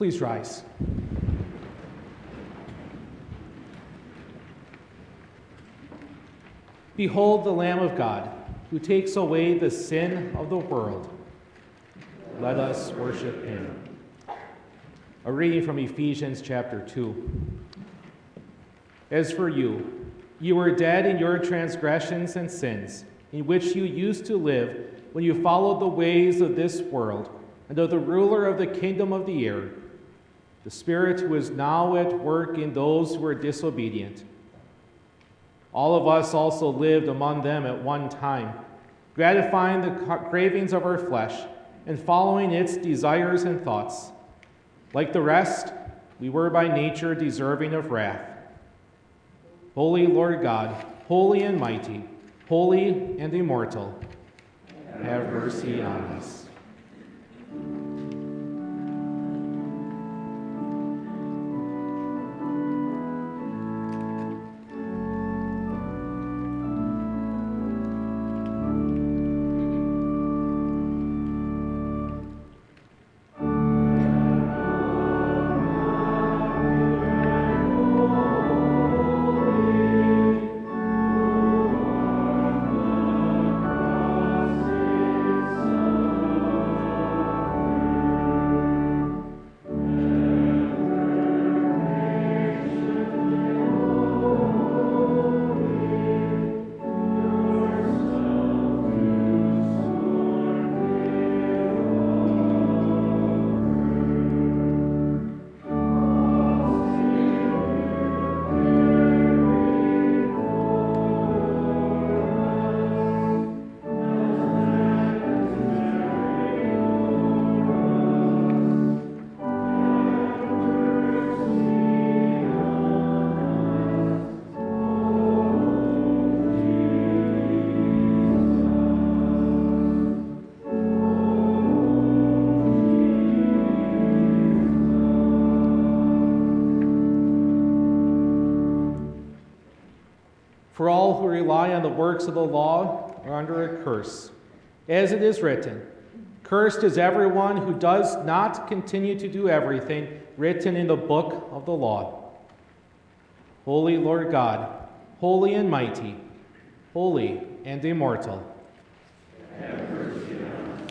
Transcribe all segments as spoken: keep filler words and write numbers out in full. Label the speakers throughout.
Speaker 1: Please rise. Behold the Lamb of God, who takes away the sin of the world. Let us worship him. A reading from Ephesians chapter two. As for you, you were dead in your transgressions and sins, in which you used to live when you followed the ways of this world and of the ruler of the kingdom of the air, the Spirit who is now at work in those who are disobedient. All of us also lived among them at one time, gratifying the cravings of our flesh and following its desires and thoughts. Like the rest, we were by nature deserving of wrath. Holy Lord God, holy and mighty, holy and immortal, have mercy on us. For all who rely on the works of the law are under a curse. As it is written, "Cursed is everyone who does not continue to do everything written in the book of the law." Holy Lord God, holy and mighty, holy and immortal, have mercy on us.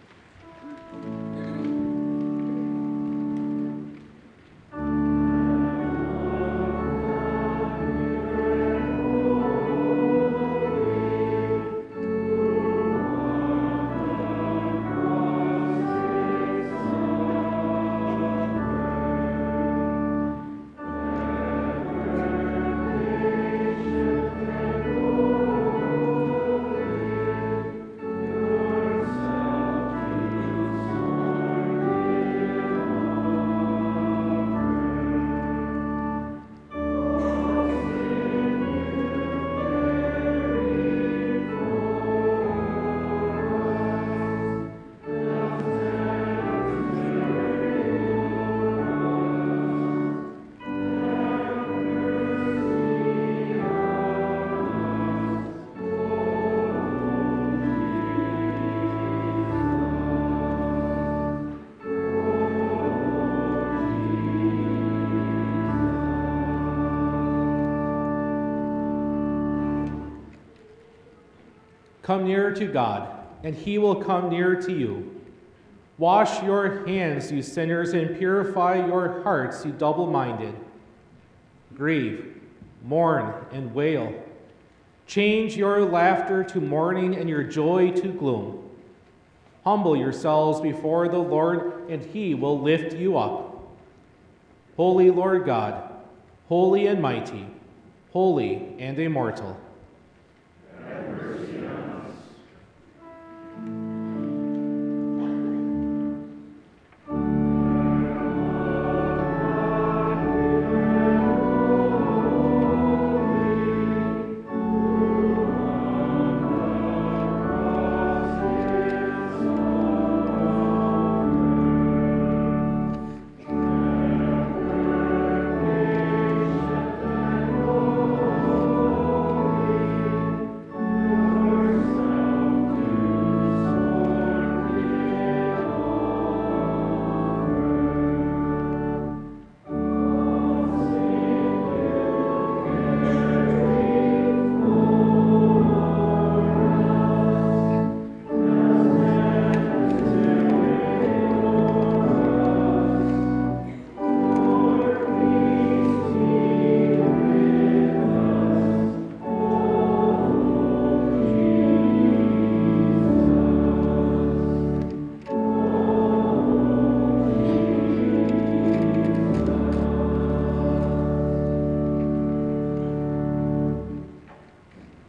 Speaker 1: Come near to God, and he will come near to you. Wash your hands, you sinners, and purify your hearts, you double-minded. Grieve, mourn, and wail. Change your laughter to mourning and your joy to gloom. Humble yourselves before the Lord, and he will lift you up. Holy Lord God, holy and mighty, holy and immortal, have mercy on us.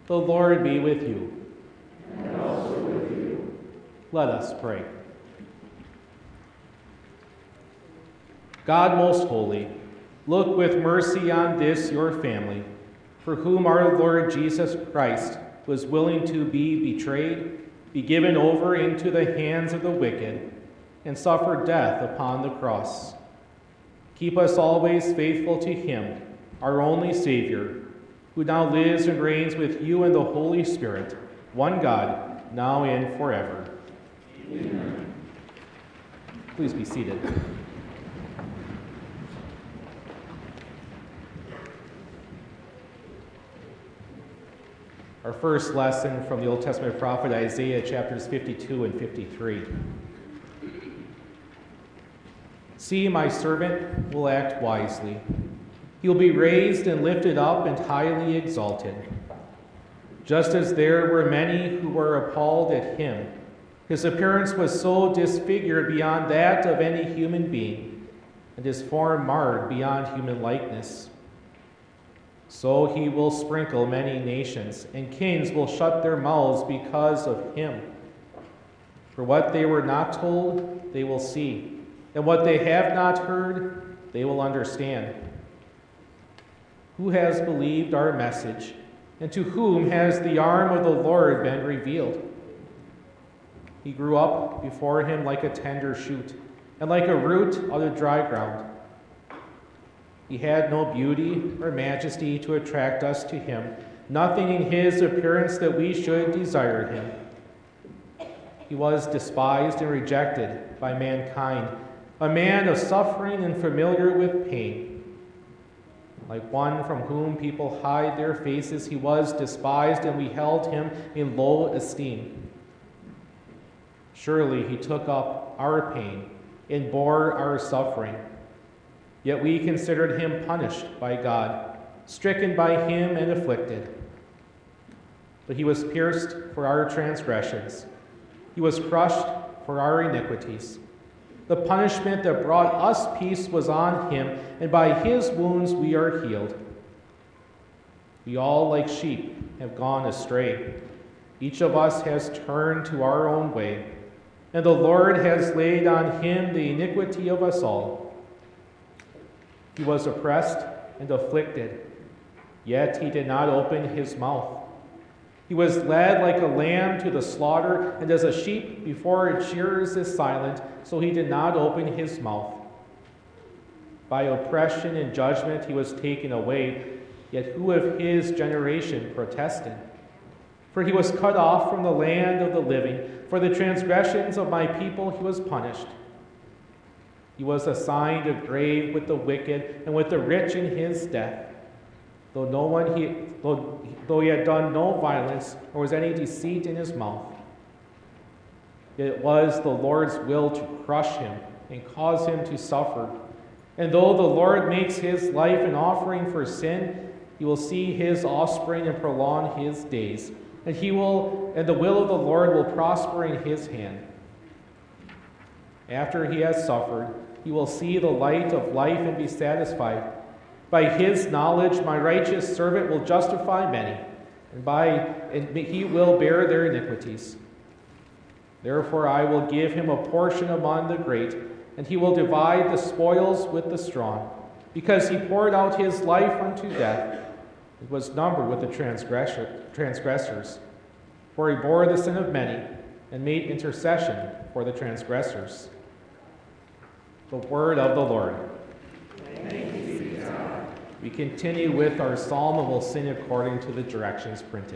Speaker 1: The Lord be with you.
Speaker 2: And also with you.
Speaker 1: Let us pray. God most holy, look with mercy on this your family, for whom our Lord Jesus Christ was willing to be betrayed, be given over into the hands of the wicked, and suffer death upon the cross. Keep us always faithful to him, our only Savior, who now lives and reigns with you in the Holy Spirit, one God, now and forever.
Speaker 2: Amen.
Speaker 1: Please be seated. Our first lesson from the Old Testament prophet Isaiah, chapters fifty-two and fifty-three. See, my servant will act wisely. He will be raised and lifted up and highly exalted. Just as there were many who were appalled at him, his appearance was so disfigured beyond that of any human being, and his form marred beyond human likeness. So he will sprinkle many nations, and kings will shut their mouths because of him. For what they were not told, they will see, and what they have not heard, they will understand. Who has believed our message, and to whom has the arm of the Lord been revealed? He grew up before him like a tender shoot, and like a root out of dry ground. He had no beauty or majesty to attract us to him, nothing in his appearance that we should desire him. He was despised and rejected by mankind, a man of suffering and familiar with pain. Like one from whom people hide their faces, he was despised, and we held him in low esteem. Surely he took up our pain and bore our suffering. Yet we considered him punished by God, stricken by him and afflicted. But he was pierced for our transgressions. He was crushed for our iniquities. The punishment that brought us peace was on him, and by his wounds we are healed. We all, like sheep, have gone astray. Each of us has turned to our own way, and the Lord has laid on him the iniquity of us all. He was oppressed and afflicted, yet he did not open his mouth. He was led like a lamb to the slaughter, and as a sheep before its shearers is silent, so he did not open his mouth. By oppression and judgment he was taken away, yet who of his generation protested? For he was cut off from the land of the living. For the transgressions of my people he was punished. He was assigned a grave with the wicked and with the rich in his death. Though no one he though, though he had done no violence, nor was any deceit in his mouth. Yet it was the Lord's will to crush him and cause him to suffer. And though the Lord makes his life an offering for sin, he will see his offspring and prolong his days. And he will, and the will of the Lord will prosper in his hand. After he has suffered, he will see the light of life and be satisfied. By his knowledge, my righteous servant will justify many, and by and he will bear their iniquities. Therefore, I will give him a portion among the great, and he will divide the spoils with the strong, because he poured out his life unto death. It was numbered with the transgressor, transgressors. For he bore the sin of many, and made intercession for the transgressors. The word of the Lord.
Speaker 2: Thank you be to God.
Speaker 1: We continue with our psalm and will sing according to the directions printed.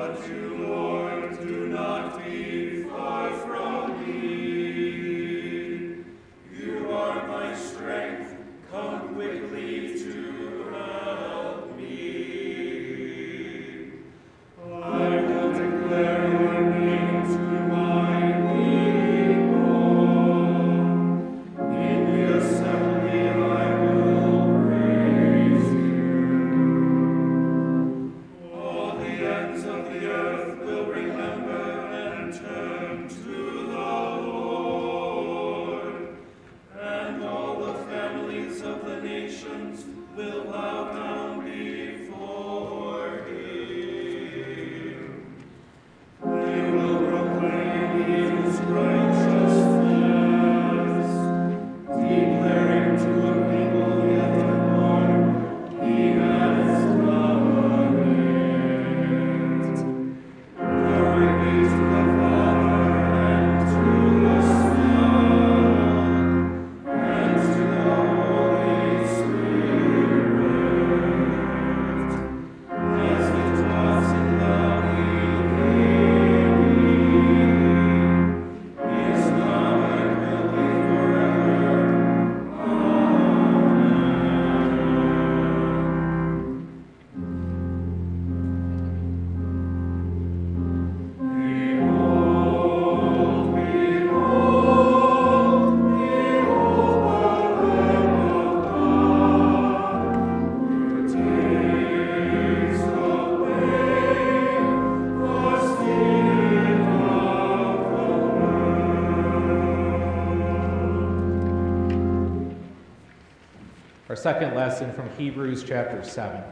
Speaker 1: Our second lesson from Hebrews chapter seven.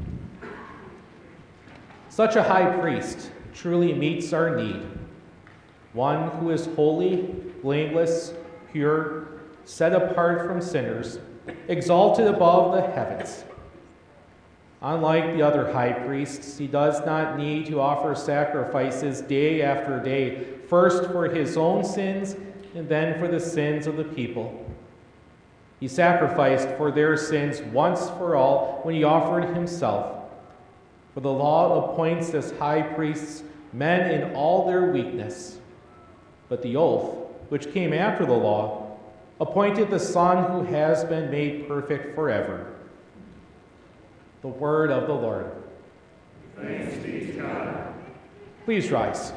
Speaker 1: Such a high priest truly meets our need, one who is holy, blameless, pure, set apart from sinners, exalted above the heavens. Unlike the other high priests, he does not need to offer sacrifices day after day, first for his own sins and then for the sins of the people. He sacrificed for their sins once for all when he offered himself. For the law appoints as high priests men in all their weakness. But the oath, which came after the law, appointed the Son who has been made perfect forever. The word of the Lord.
Speaker 2: Thanks be to God.
Speaker 1: Please rise.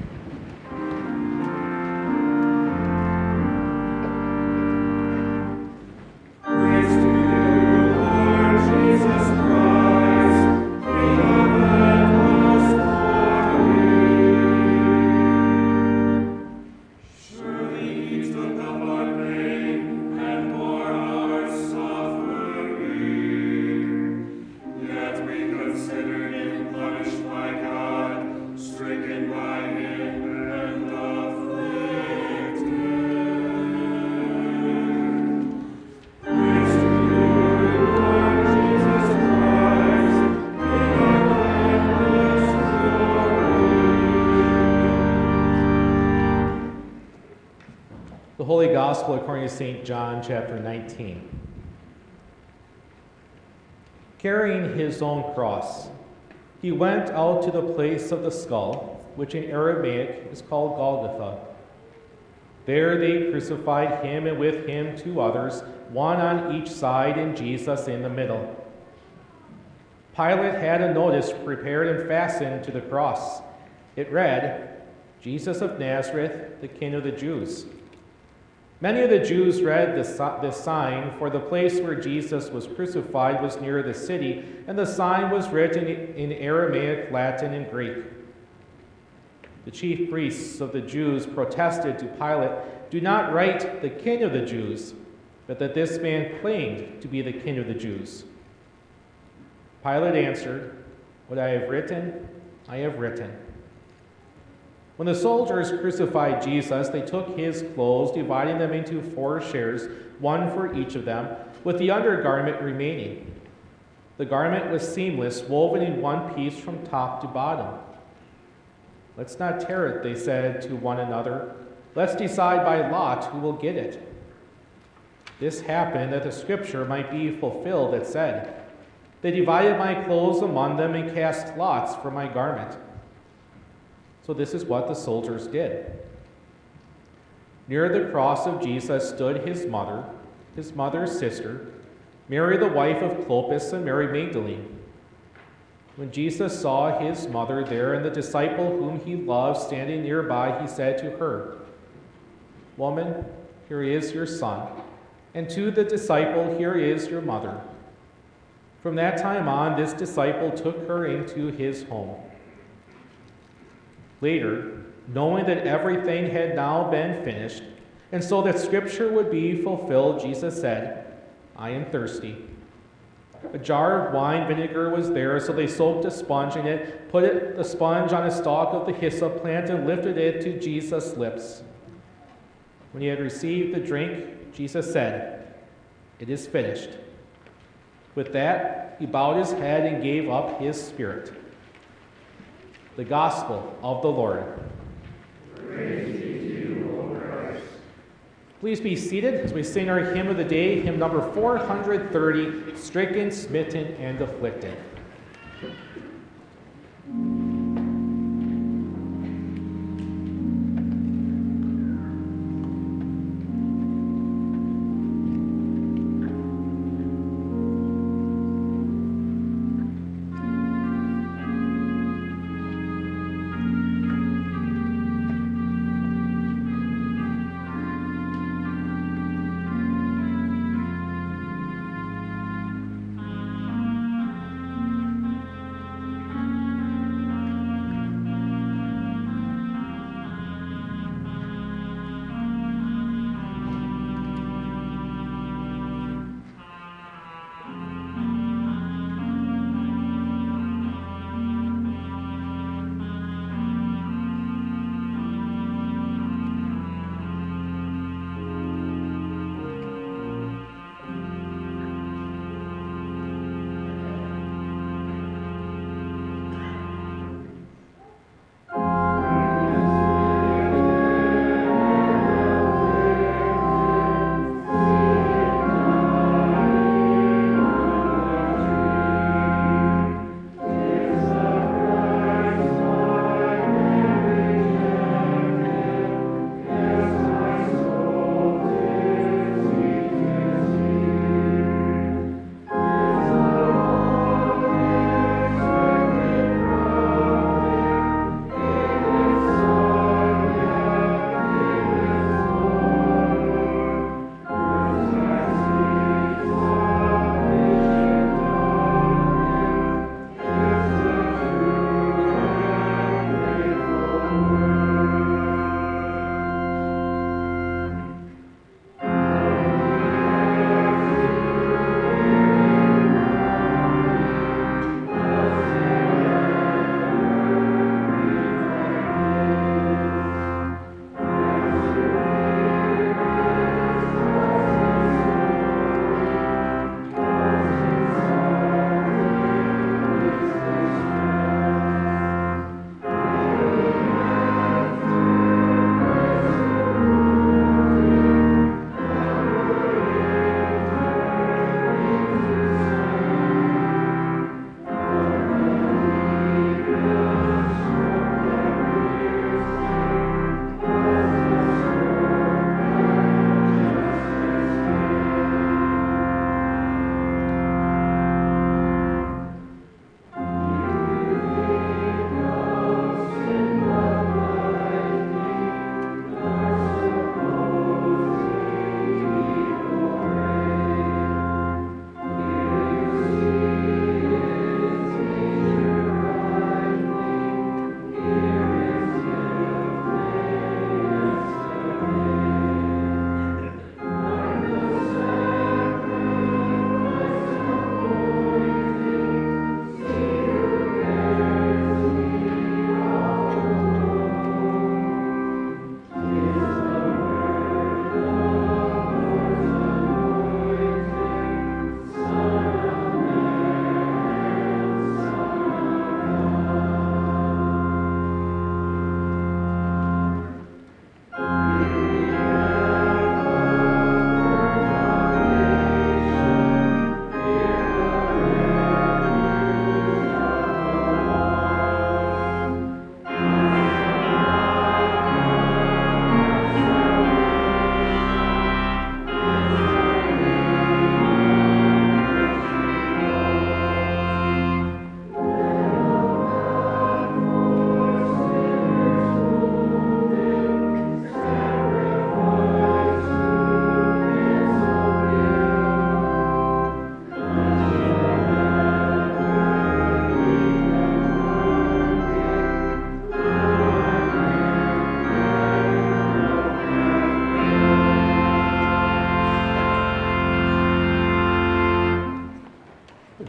Speaker 1: The Holy Gospel according to Saint John, chapter nineteen. Carrying his own cross, he went out to the place of the skull, which in Aramaic is called Golgotha. There they crucified him, and with him two others, one on each side and Jesus in the middle. Pilate had a notice prepared and fastened to the cross. It read, "Jesus of Nazareth, the King of the Jews." Many of the Jews read this, this sign, for the place where Jesus was crucified was near the city, and the sign was written in Aramaic, Latin, and Greek. The chief priests of the Jews protested to Pilate, "Do not write the King of the Jews, but that this man claimed to be the King of the Jews." Pilate answered, "What I have written, I have written." When the soldiers crucified Jesus, they took his clothes, dividing them into four shares, one for each of them, with the undergarment remaining. The garment was seamless, woven in one piece from top to bottom. "Let's not tear it," they said to one another. "Let's decide by lot who will get it." This happened that the scripture might be fulfilled that said, "They divided my clothes among them and cast lots for my garment. So this is what the soldiers did. Near the cross of Jesus stood his mother, his mother's sister, Mary the wife of Clopas, and Mary Magdalene. When Jesus saw his mother there and the disciple whom he loved standing nearby, he said to her, "Woman, here is your son," and to the disciple, "Here is your mother." From that time on, this disciple took her into his home. Later, knowing that everything had now been finished, and so that Scripture would be fulfilled, Jesus said, "I am thirsty." A jar of wine vinegar was there, so they soaked a sponge in it, put it, the sponge on a stalk of the hyssop plant, and lifted it to Jesus' lips. When he had received the drink, Jesus said, "It is finished." With that, he bowed his head and gave up his spirit. The Gospel of the Lord.
Speaker 2: Praise be to you, O Christ.
Speaker 1: Please be seated as we sing our hymn of the day, hymn number four hundred thirty, Stricken, Smitten, and Afflicted.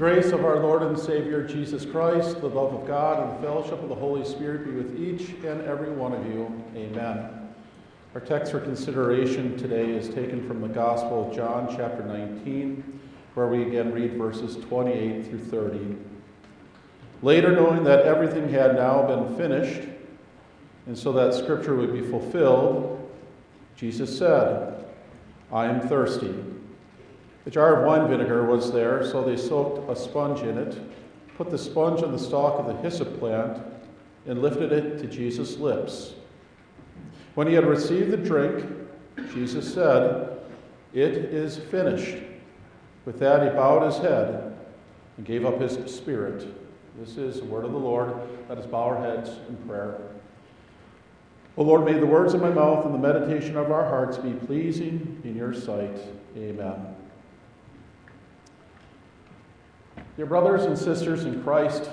Speaker 3: grace of our Lord and Savior Jesus Christ, the love of God, and the fellowship of the Holy Spirit be with each and every one of you. Amen. Our text for consideration today is taken from the Gospel of John, chapter nineteen, where we again read verses twenty-eight through thirty. Later, knowing that everything had now been finished, and so that Scripture would be fulfilled, Jesus said, "I am thirsty." A jar of wine vinegar was there, so they soaked a sponge in it, put the sponge on the stalk of the hyssop plant, and lifted it to Jesus' lips. When he had received the drink, Jesus said, "It is finished." With that, he bowed his head and gave up his spirit. This is the word of the Lord. Let us bow our heads in prayer. O Lord, may the words of my mouth and the meditation of our hearts be pleasing in your sight. Amen. Dear brothers and sisters in Christ,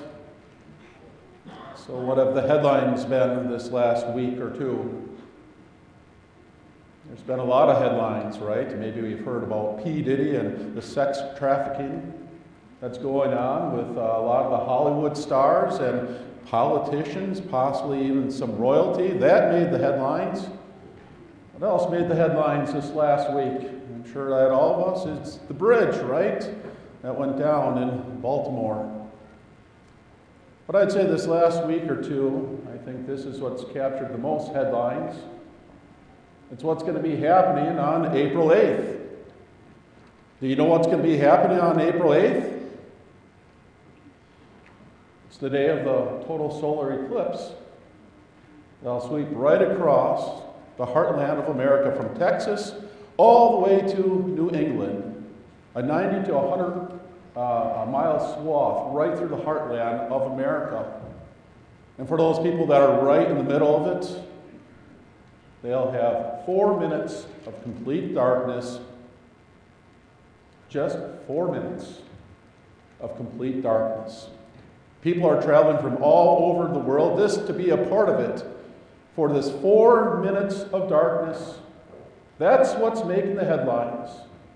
Speaker 3: so what have the headlines been this last week or two? There's been a lot of headlines, right? Maybe we've heard about P. Diddy and the sex trafficking that's going on with a lot of the Hollywood stars and politicians, possibly even some royalty. That made the headlines. What else made the headlines this last week? I'm sure that all of us, it's the bridge, right? That went down in Baltimore. But I'd say this last week or two, I think this is what's captured the most headlines. It's what's going to be happening on April eighth. Do you know what's going to be happening on April eighth? It's the day of the total solar eclipse. They'll sweep right across the heartland of America from Texas all the way to New England. A ninety to one hundred uh, mile swath right through the heartland of America. And for those people that are right in the middle of it, they'll have four minutes of complete darkness. Just four minutes of complete darkness. People are traveling from all over the world, this to be a part of it. For this four minutes of darkness, that's what's making the headlines.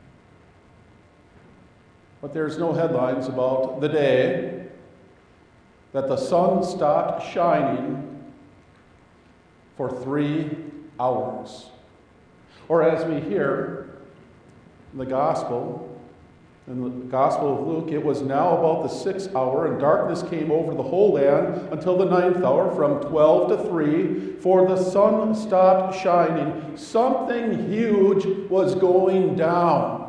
Speaker 3: But there's no headlines about the day that the sun stopped shining for three hours. Or as we hear in the Gospel, in the Gospel of Luke, it was now about the sixth hour, and darkness came over the whole land until the ninth hour, from twelve to three, for the sun stopped shining. Something huge was going down.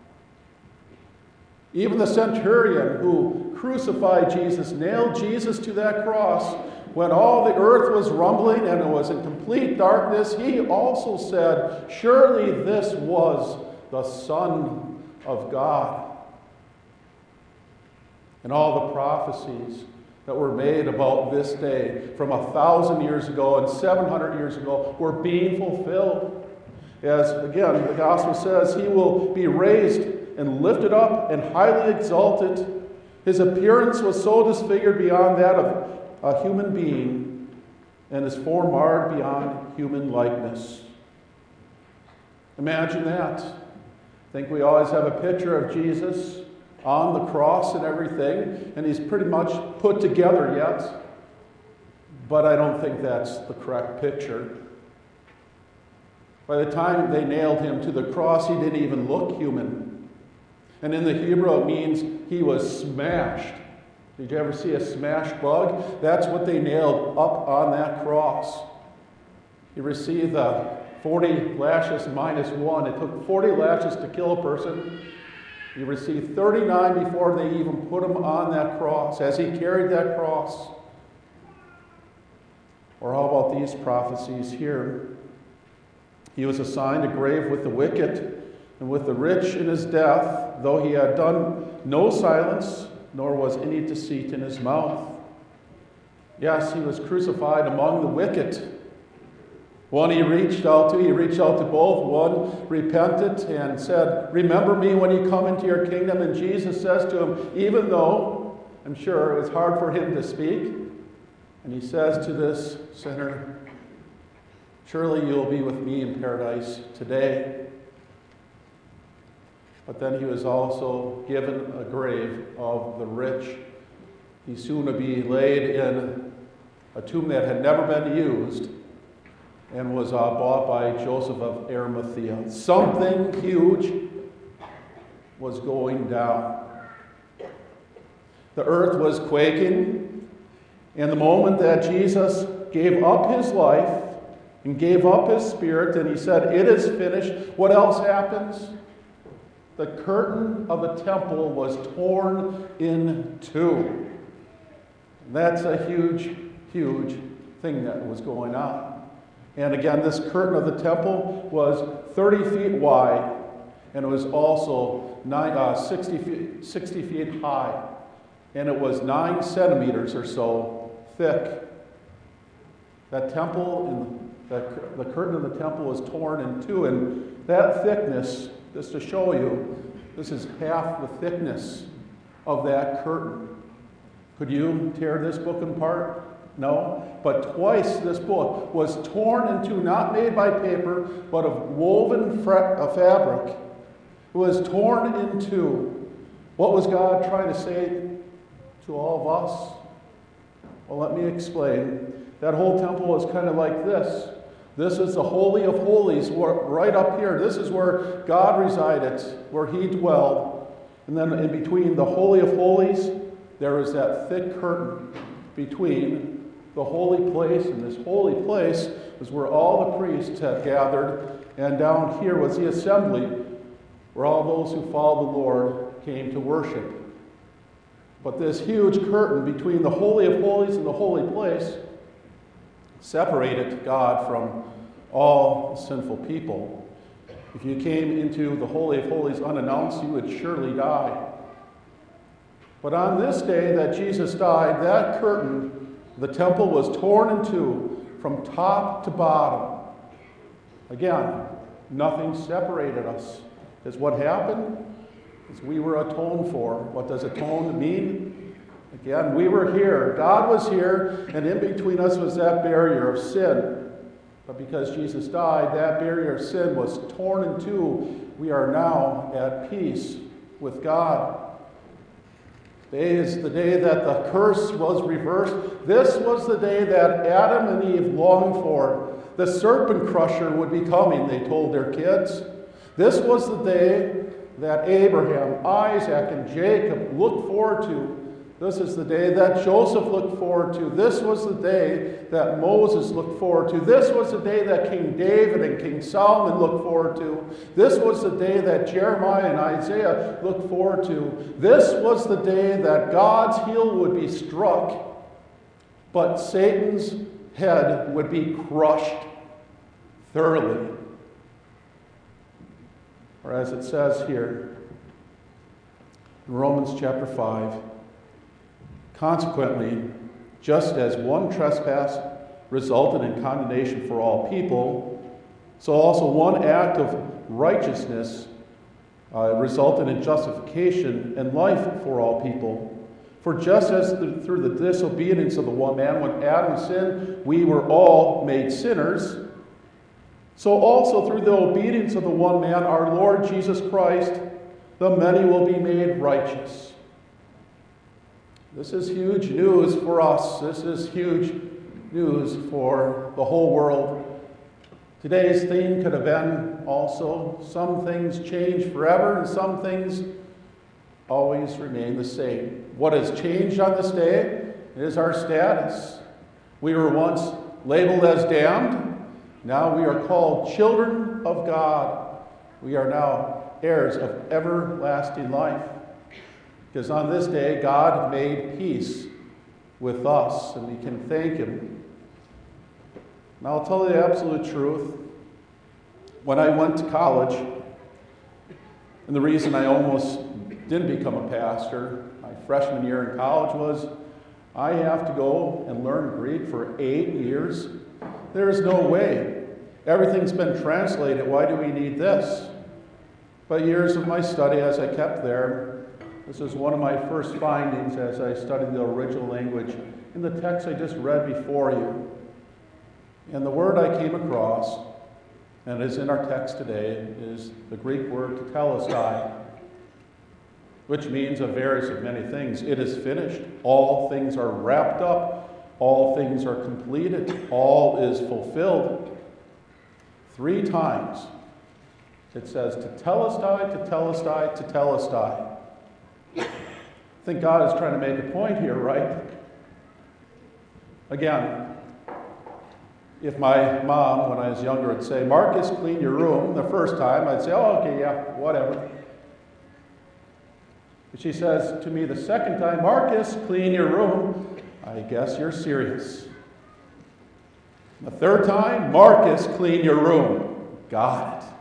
Speaker 3: Even the centurion who crucified Jesus, nailed Jesus to that cross, when all the earth was rumbling and it was in complete darkness, he also said, "Surely this was the Son of God." And all the prophecies that were made about this day from a thousand years ago and seven hundred years ago were being fulfilled. As, again, the gospel says, he will be raised and lifted up and highly exalted. His appearance was so disfigured beyond that of a human being, and his form marred beyond human likeness. Imagine that. I think we always have a picture of Jesus on the cross and everything, and he's pretty much put together yet. But I don't think that's the correct picture. By the time they nailed him to the cross, he didn't even look human. And in the Hebrew, it means he was smashed. Did you ever see a smashed bug? That's what they nailed up on that cross. He received the forty lashes minus one. It took forty lashes to kill a person. He received thirty-nine before they even put him on that cross, as he carried that cross. Or how about these prophecies here? He was assigned a grave with the wicked and with the rich in his death, though he had done no silence, nor was any deceit in his mouth. Yes, he was crucified among the wicked. One he reached out to, he reached out to both. One repented and said, "Remember me when you come into your kingdom." And Jesus says to him, even though I'm sure it was hard for him to speak, and he says to this sinner, "Surely you'll be with me in paradise today." But then he was also given a grave of the rich. He's soon to be laid in a tomb that had never been used and was uh, bought by Joseph of Arimathea. Something huge was going down. The earth was quaking, and the moment that Jesus gave up his life and gave up his spirit and he said, "It is finished," what else happens? The curtain of the temple was torn in two. That's a huge, huge thing that was going on. And again, this curtain of the temple was thirty feet wide, and it was also nine, uh, sixty, feet, sixty feet high, and it was nine centimeters or so thick. That temple, in the, the curtain of the temple was torn in two, and that thickness, just to show you, this is half the thickness of that curtain. Could you tear this book apart? No. But twice this book was torn in two, not made by paper, but of woven fra- fabric. It was torn in two. What was God trying to say to all of us? Well, let me explain. That whole temple was kind of like this. This is the Holy of Holies, right up here. This is where God resided, where he dwelled. And then in between the Holy of Holies, there is that thick curtain between the holy place, and this holy place was where all the priests had gathered, and down here was the assembly, where all those who followed the Lord came to worship. But this huge curtain between the Holy of Holies and the holy place separated God from all sinful people. If you came into the Holy of Holies unannounced, you would surely die. But on this day that Jesus died, that curtain, the temple, was torn in two from top to bottom. Again, nothing separated us. Because what happened is we were atoned for. What does atone mean? Again, we were here. God was here, and in between us was that barrier of sin. But because Jesus died, that barrier of sin was torn in two. We are now at peace with God. Today is the day that the curse was reversed. This was the day that Adam and Eve longed for. The serpent crusher would be coming, they told their kids. This was the day that Abraham, Isaac, and Jacob looked forward to. This is the day that Joseph looked forward to. This was the day that Moses looked forward to. This was the day that King David and King Solomon looked forward to. This was the day that Jeremiah and Isaiah looked forward to. This was the day that God's heel would be struck, but Satan's head would be crushed thoroughly. Or as it says here in Romans chapter five, consequently, just as one trespass resulted in condemnation for all people, so also one act of righteousness uh, resulted in justification and life for all people. For just as the, through the disobedience of the one man, when Adam sinned, we were all made sinners, so also through the obedience of the one man, our Lord Jesus Christ, the many will be made righteous. This is huge news for us. This is huge news for the whole world. Today's theme could have been also, some things change forever and some things always remain the same. What has changed on this day is our status. We were once labeled as damned. Now we are called children of God. We are now heirs of everlasting life. Because on this day, God made peace with us, and we can thank him. Now, I'll tell you the absolute truth. When I went to college, and the reason I almost didn't become a pastor, my freshman year in college, was I have to go and learn Greek for eight years. There's no way. Everything's been translated. Why do we need this? But years of my study, as I kept there, this is one of my first findings as I studied the original language in the text I just read before you. And the word I came across, and is in our text today, is the Greek word tetelestai. which means a various of many things. It is finished. All things are wrapped up. All things are completed. All is fulfilled. Three times it says tetelestai, tetelestai, tetelestai. I think God is trying to make a point here, right? Again, if my mom, when I was younger, would say, Marcus, clean your room, the first time, I'd say, oh, okay, yeah, whatever. But she says to me the second time, Marcus, clean your room, I guess you're serious. The third time, Marcus, clean your room. Got it.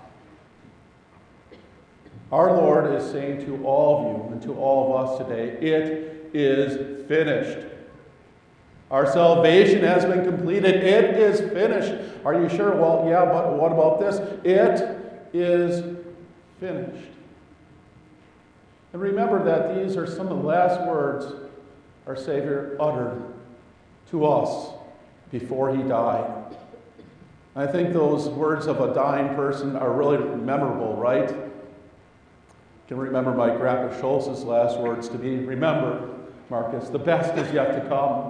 Speaker 3: Our Lord is saying to all of you and to all of us today, it is finished. Our salvation has been completed. It is finished. Are you sure? Well, yeah, but what about this? It is finished. And remember that these are some of the last words our Savior uttered to us before he died. I think those words of a dying person are really memorable, right? I can remember my Grandpa Schultz's last words to me. Remember, Marcus, the best is yet to come.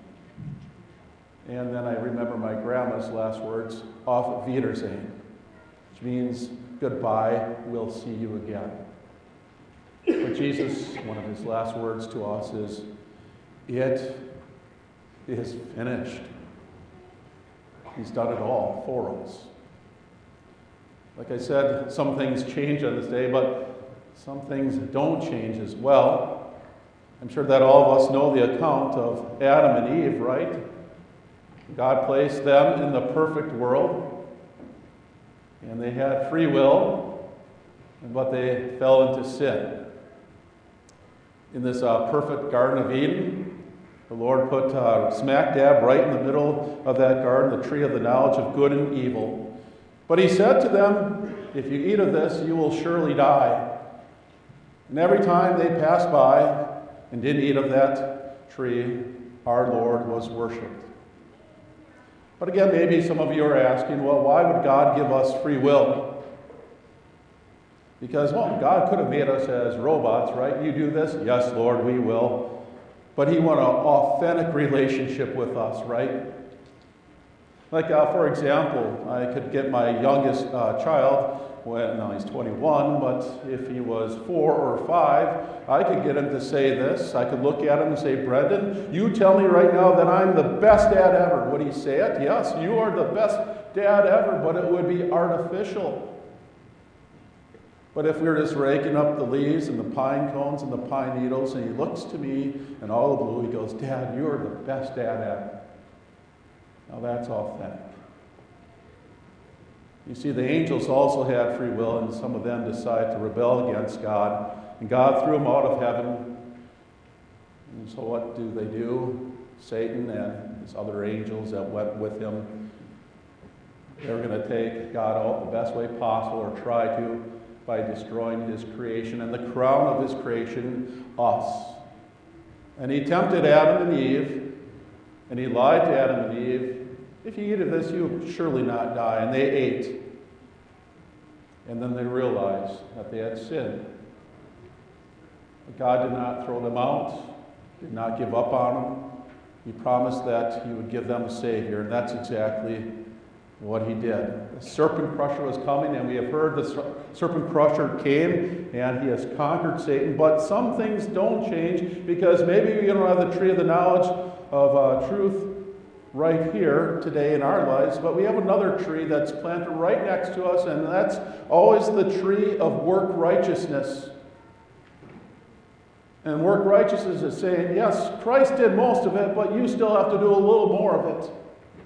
Speaker 3: And then I remember my grandma's last words, auf Wiedersehen, which means goodbye, we'll see you again. But Jesus, one of his last words to us is, it is finished. He's done it all for us. Like I said, some things change on this day, but some things don't change as well. I'm sure that all of us know the account of Adam and Eve, right? God placed them in the perfect world, and they had free will, but they fell into sin. In this uh, perfect Garden of Eden, the Lord put uh, smack dab right in the middle of that garden, the tree of the knowledge of good and evil. But he said to them, if you eat of this, you will surely die. And every time they passed by and didn't eat of that tree, our Lord was worshipped. But again, maybe some of you are asking, well, why would God give us free will? Because, well, God could have made us as robots, right? You do this? Yes, Lord, we will. But he wanted an authentic relationship with us, right? Like, uh, for example, I could get my youngest uh, child, well, now he's twenty-one, but if he was four or five, I could get him to say this. I could look at him and say, Brendan, you tell me right now that I'm the best dad ever. Would he say it? Yes, you are the best dad ever, but it would be artificial. But if we were just raking up the leaves and the pine cones and the pine needles, and he looks to me and all the blue, he goes, Dad, you are the best dad ever. Now that's authentic. You see, the angels also had free will, and some of them decided to rebel against God. And God threw them out of heaven. And so what do they do? Satan and his other angels that went with him, they were going to take God out the best way possible, or try to, by destroying his creation, and the crown of his creation, us. And he tempted Adam and Eve, and he lied to Adam and Eve, if you eat of this, you will surely not die. And they ate. And then they realized that they had sinned. But God did not throw them out, did not give up on them. He promised that he would give them a Savior, and that's exactly what he did. The serpent crusher was coming, and we have heard the serpent crusher came, and he has conquered Satan. But some things don't change, because maybe we don't have the tree of the knowledge of uh, truth right here today in our lives, but we have another tree that's planted right next to us, and that's always the tree of work righteousness. And work righteousness is saying, yes, Christ did most of it, but you still have to do a little more of it.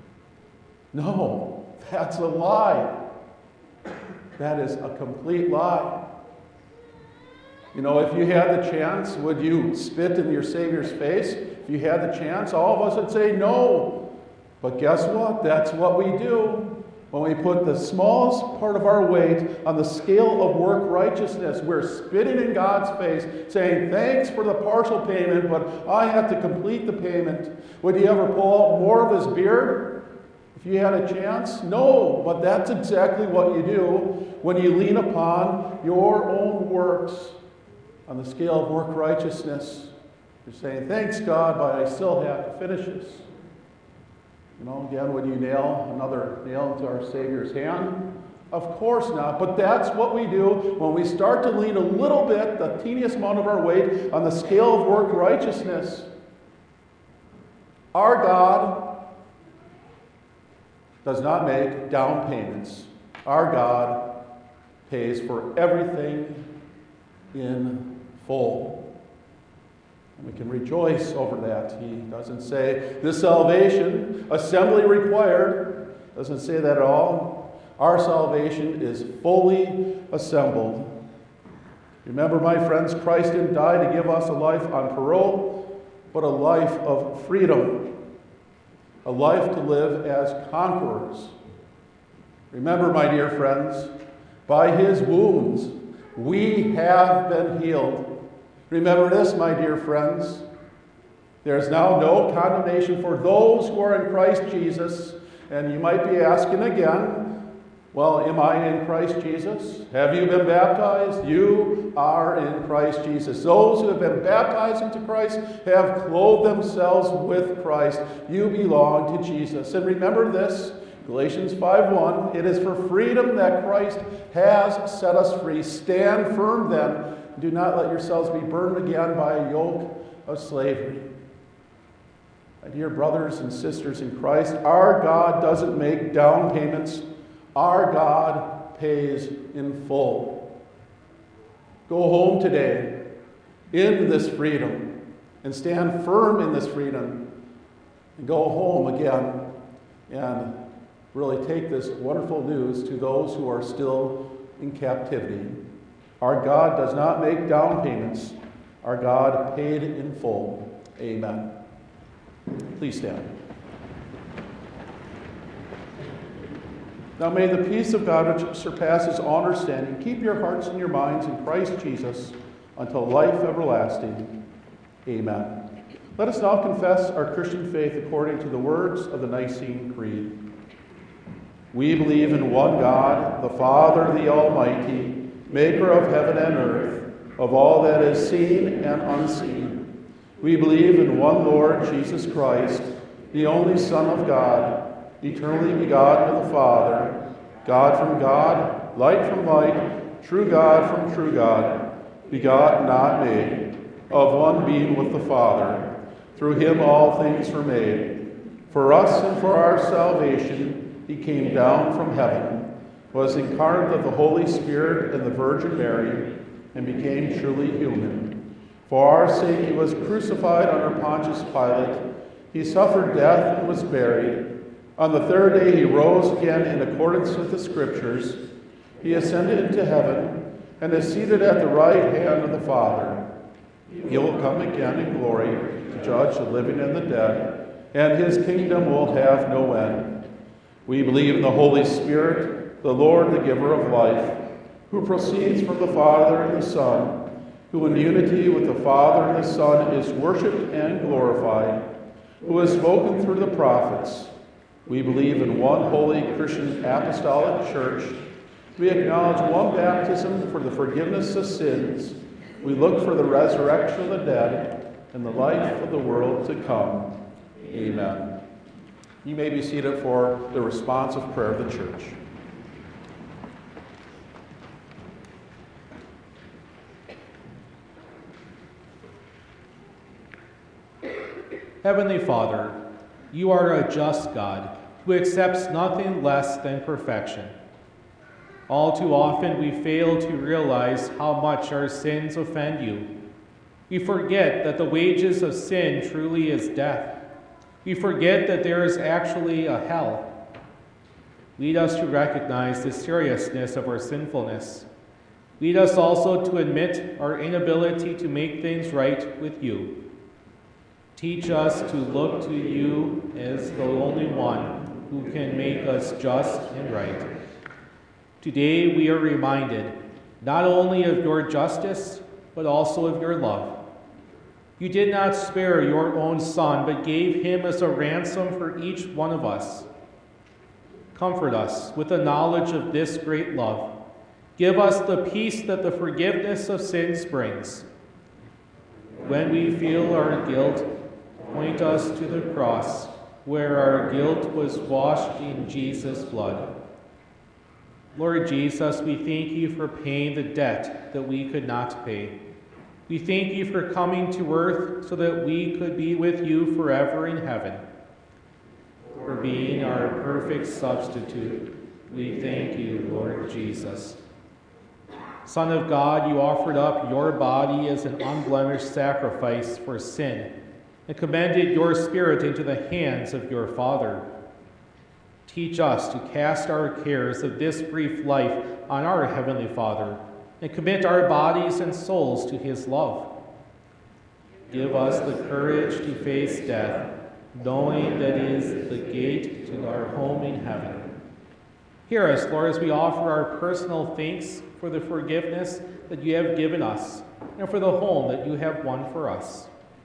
Speaker 3: No, that's a lie. That is a complete lie. You know, if you had the chance, would you spit in your Savior's face? If you had the chance, all of us would say no. But guess what? That's what we do. When we put the smallest part of our weight on the scale of work righteousness, we're spitting in God's face, saying, thanks for the partial payment, but I have to complete the payment. Would you ever pull out more of his beard if you had a chance? No, but that's exactly what you do when you lean upon your own works on the scale of work righteousness, you're saying, thanks God, but I still have to finish this. You know, again, would you nail another nail into our Savior's hand? Of course not, but that's what we do when we start to lean a little bit, the teeniest amount of our weight, on the scale of work righteousness. Our God does not make down payments. Our God pays for everything in full. And we can rejoice over that. He doesn't say, this salvation, assembly required, doesn't say that at all. Our salvation is fully assembled. Remember, my friends, Christ didn't die to give us a life on parole, but a life of freedom, a life to live as conquerors. Remember, my dear friends, by his wounds we have been healed. Remember this, my dear friends. There is now no condemnation for those who are in Christ Jesus. And you might be asking again, well, am I in Christ Jesus? Have you been baptized? You are in Christ Jesus. Those who have been baptized into Christ have clothed themselves with Christ. You belong to Jesus. And remember this, Galatians five one, it is for freedom that Christ has set us free. Stand firm then. Do not let yourselves be burned again by a yoke of slavery. My dear brothers and sisters in Christ, our God doesn't make down payments. Our God pays in full. Go home today in this freedom and stand firm in this freedom. And go home again and really take this wonderful news to those who are still in captivity. Our God does not make down payments. Our God paid in full. Amen. Please stand. Now may the peace of God which surpasses all understanding keep your hearts and your minds in Christ Jesus until life everlasting. Amen. Let us now confess our Christian faith according to the words of the Nicene Creed. We believe in one God, the Father, the Almighty, maker of heaven and earth, of all that is seen and unseen. We believe in one Lord Jesus Christ, the only Son of God, eternally begotten of the Father, God from God, light from light, true God from true God, begotten, not made, of one being with the Father. Through him all things were made. For us and for our salvation he came down from heaven, was incarnate of the Holy Spirit and the Virgin Mary, and became truly human. For our sake he was crucified under Pontius Pilate. He suffered death and was buried. On the third day he rose again in accordance with the Scriptures. He ascended into heaven and is seated at the right hand of the Father. He will come again in glory to judge the living and the dead, and his kingdom will have no end. We believe in the Holy Spirit, the Lord, the giver of life, who proceeds from the Father and the Son, who in unity with the Father and the Son is worshipped and glorified, who has spoken through the prophets. We believe in one holy Christian apostolic church. We acknowledge one baptism for the forgiveness of sins. We look for the resurrection of the dead and the life of the world to come. Amen. You may be seated for the responsive prayer of the church.
Speaker 1: Heavenly Father, you are a just God who accepts nothing less than perfection. All too often we fail to realize how much our sins offend you. We forget that the wages of sin truly is death. We forget that there is actually a hell. Lead us to recognize the seriousness of our sinfulness. Lead us also to admit our inability to make things right with you. Teach us to look to you as the only one who can make us just and right. Today we are reminded not only of your justice, but also of your love. You did not spare your own Son, but gave him as a ransom for each one of us. Comfort us with the knowledge of this great love. Give us the peace that the forgiveness of sins brings. When we feel our guilt, point us to the cross, where our guilt was washed in Jesus' blood. Lord Jesus, we thank you for paying the debt that we could not pay. We thank you for coming to earth so that we could be with you forever in heaven. For being our perfect substitute, we thank you, Lord Jesus. Son of God, you offered up your body as an unblemished sacrifice for sin and commended your Spirit into the hands of your Father. Teach us to cast our cares of this brief life on our Heavenly Father and commit our bodies and souls to his love. Give us the courage to face death, knowing that it is the gate to our home in heaven. Hear us, Lord, as we offer our personal thanks for the forgiveness that you have given us and for the home that you have won for us.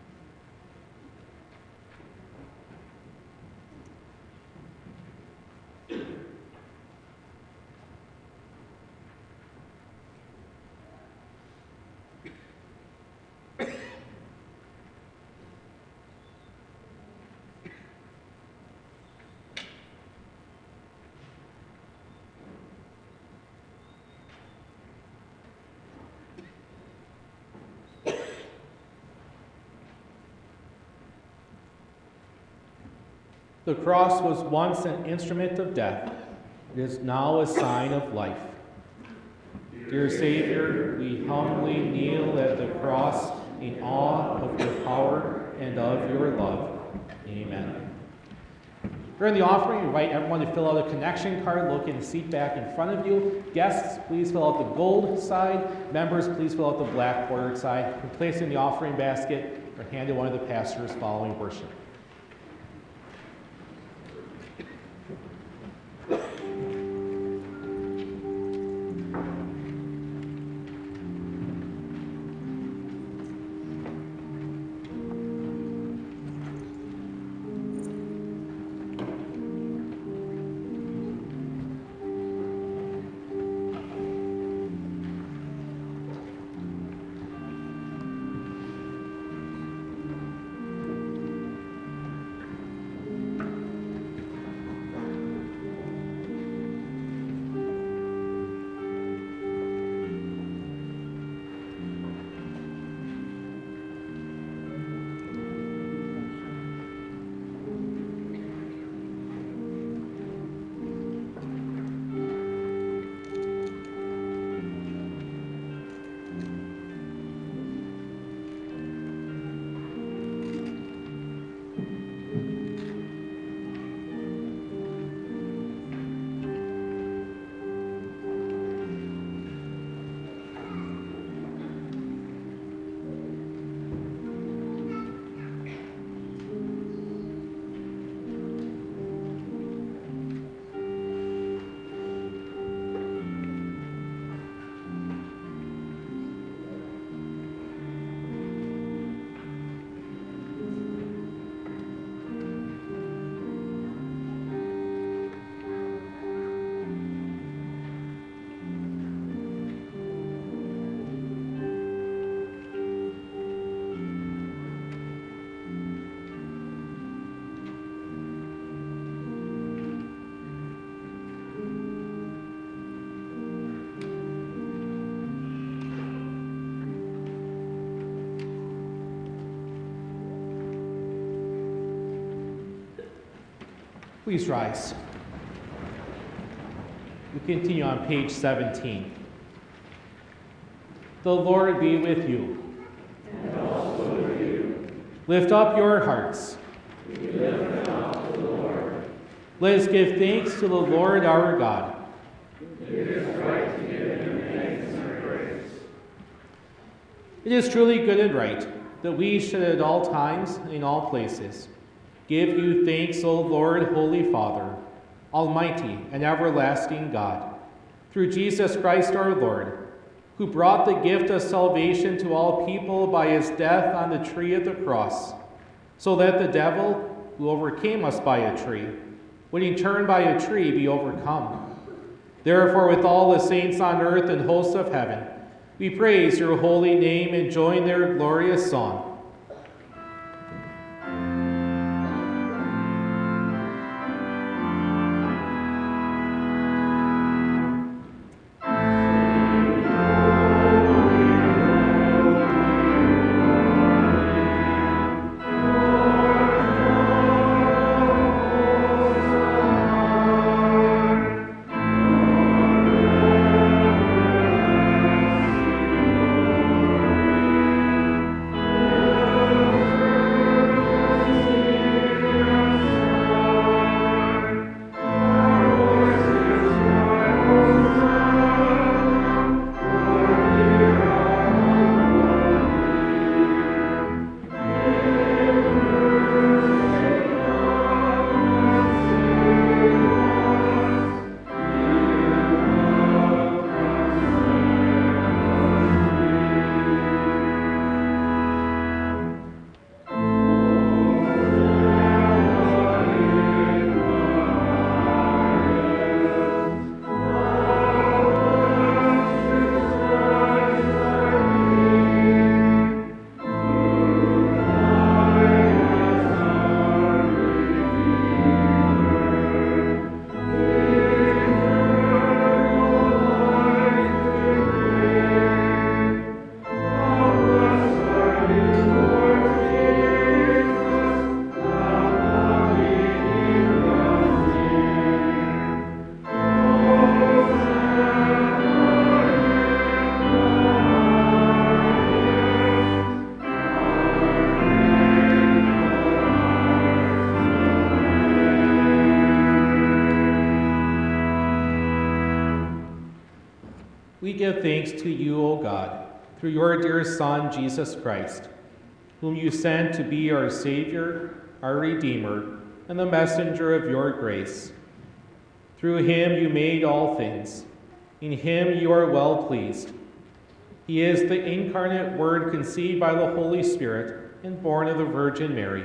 Speaker 1: The cross was once an instrument of death. It is now a sign of life. Dear Savior, we humbly kneel at the cross in awe of your power and of your love. Amen. During the offering, we invite everyone to fill out a connection card located in the seat back in front of you. Guests, please fill out the gold side. Members, please fill out the black bordered side. And place it in the offering basket or hand it to one of the pastors following worship. Please rise. We continue on page seventeen. The Lord be with you.
Speaker 2: And also with you.
Speaker 1: Lift up your hearts.
Speaker 2: We lift them up to the Lord.
Speaker 1: Let us give thanks to the Lord our God.
Speaker 2: It is right to give him thanks and praise.
Speaker 1: It is truly good and right that we should at all times and in all places give you thanks, O Lord, Holy Father, Almighty and everlasting God, through Jesus Christ our Lord, who brought the gift of salvation to all people by his death on the tree of the cross, so that the devil, who overcame us by a tree, would in turn by a tree be overcome. Therefore, with all the saints on earth and hosts of heaven, We praise your holy name and join their glorious song. We give thanks to you, O God, through your dear Son, Jesus Christ, whom you sent to be our Savior, our Redeemer, and the messenger of your grace. Through him you made all things. In him you are well pleased. He is the incarnate Word conceived by the Holy Spirit and born of the Virgin Mary.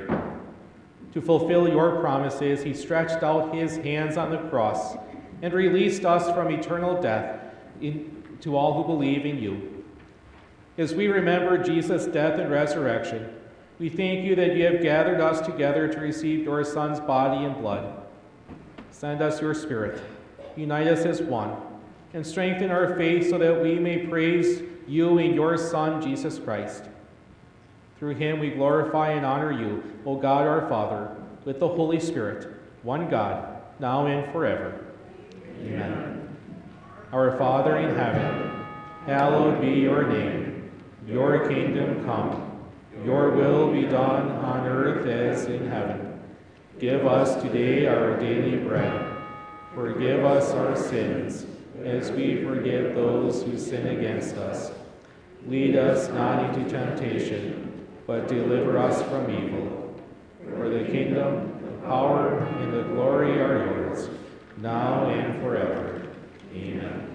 Speaker 1: To fulfill your promises, he stretched out his hands on the cross and released us from eternal death in, to all who believe in you. As we remember Jesus' death and resurrection, we thank you that you have gathered us together to receive your Son's body and blood. Send us your Spirit, unite us as one, and strengthen our faith so that we may praise you in your Son, Jesus Christ. Through him we glorify and honor you, O God our Father, with the Holy Spirit, one God, now and forever. Amen. Amen. Our Father in heaven, hallowed be your name. Your kingdom come. Your will be done on earth as in heaven. Give us today our daily bread. Forgive us our sins, as we forgive those who sin against us. Lead us not into temptation, but deliver us from evil. For the kingdom, the power, and the glory are yours, now and forever. Amen.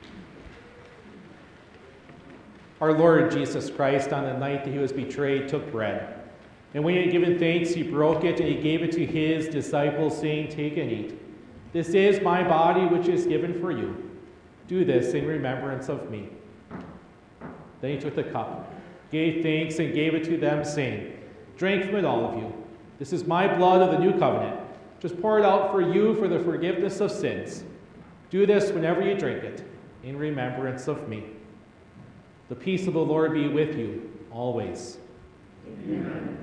Speaker 1: Our Lord Jesus Christ, on the night that he was betrayed, took bread. And when he had given thanks, he broke it, and he gave it to his disciples, saying, "Take and eat. This is my body, which is given for you. Do this in remembrance of me." Then he took the cup, gave thanks, and gave it to them, saying, "Drink from it, all of you. This is my blood of the new covenant, which is poured out for you for the forgiveness of sins. Do this whenever you drink it, in remembrance of me." The peace of the Lord be with you always. Amen.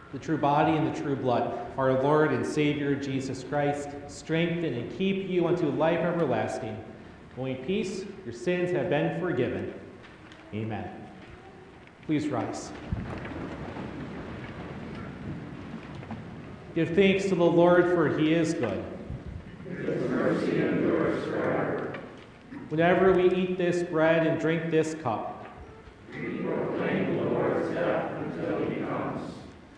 Speaker 1: the true body and the true blood, our Lord and Savior Jesus Christ, strengthen and keep you unto life everlasting. Go in peace, your sins have been forgiven. Amen. Please rise. Give thanks to the Lord, for he is good.
Speaker 2: His mercy endures forever.
Speaker 1: Whenever we eat this bread and drink this cup,
Speaker 2: We proclaim the Lord's death until he comes.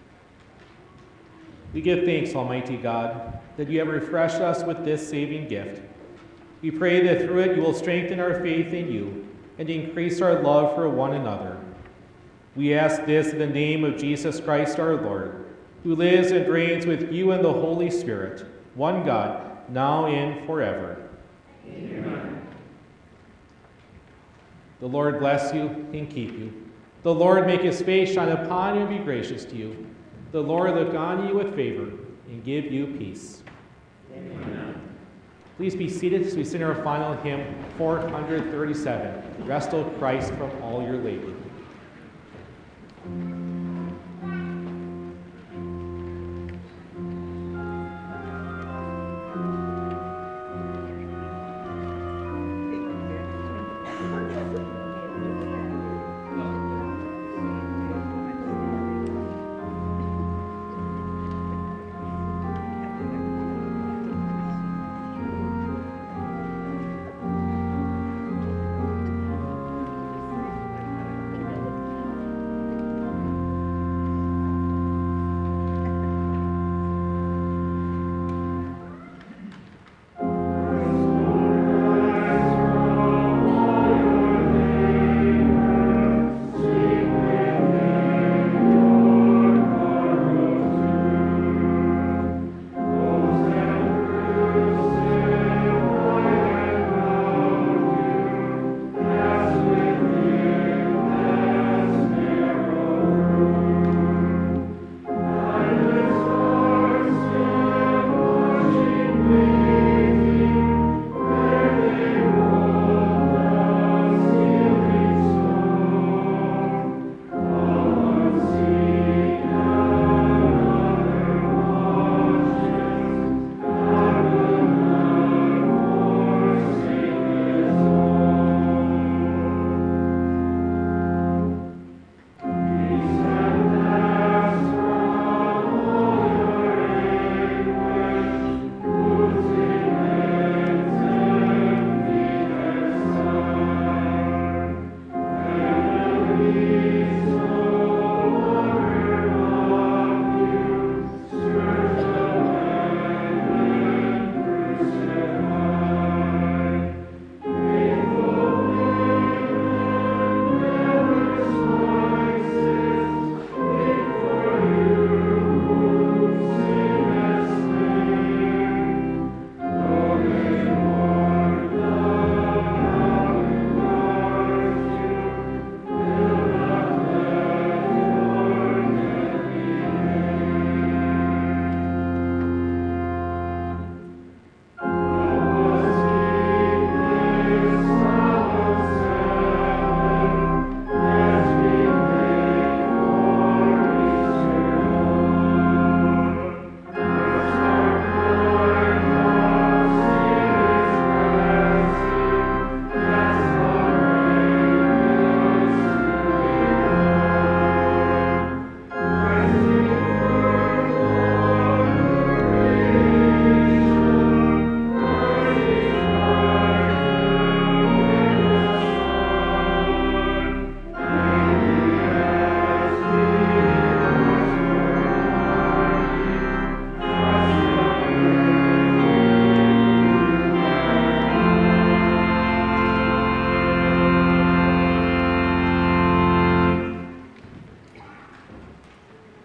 Speaker 1: we give thanks, Almighty God, that you have refreshed us with this saving gift. We pray that through it you will strengthen our faith in you and increase our love for one another. We ask this in the name of Jesus Christ our Lord, who lives and reigns with you in the Holy Spirit, one God, now and forever.
Speaker 2: Amen.
Speaker 1: The Lord bless you and keep you. The Lord make his face shine upon you and be gracious to you. The Lord look on you with favor and give you peace.
Speaker 2: Amen.
Speaker 1: Please be seated as we sing our final hymn, four thirty-seven, Rest, O Christ, from all your labor.